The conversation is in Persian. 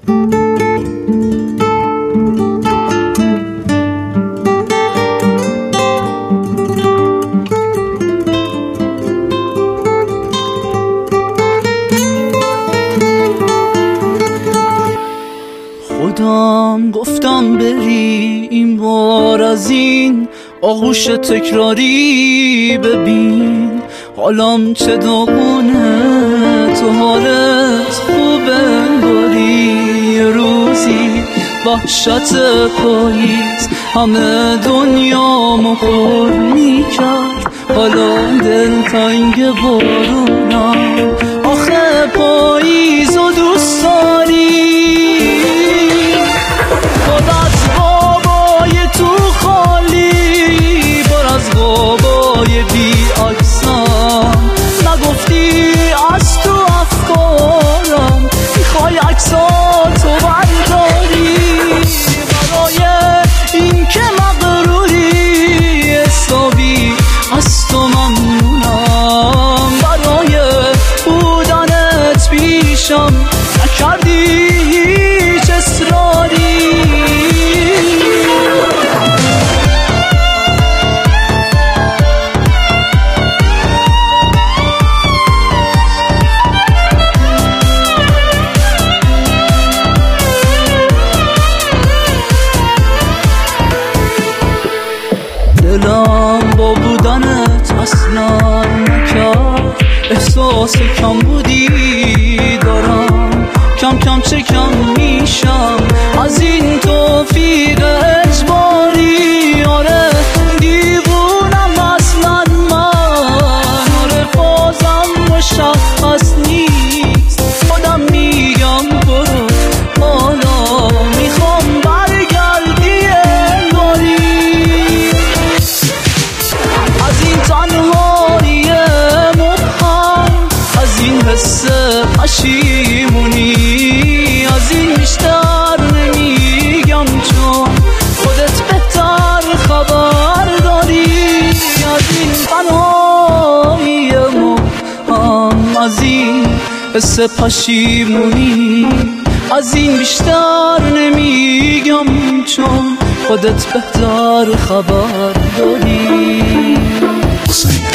خودم گفتم بری این بار از این آغوش تکراری ببین حالم چه داغونه تو حالت خوبه داری روزی وحشت پاییز همه دنیا مخور میکرد حالا دلتنگ بارونم آخه پاییز و دوست داری بی عکسم نگفتی از تو افکارم میخوای عکساتو برداری برای این که مغروری حسابی از تو ممنونم برای بودنت پیشم نکردی هیچ اصراری دلم با بودنت اصلا نکرد احساس کم بودی دارم کم کم چه کم میشم از این توفیق اجباری آره دیوونم اصلا من آره بازم مشخص نیست خودم میگم برو حالا میخوام برگردی انگاری از این تنهایی مبهم از این حس پشیمونی از این بیشتر نمیگم چون خودت بهتر خبر داری از این تنهایی مبهم از این حس پشیمونی از این بیشتر نمیگم چون خودت بهتر خبر داری.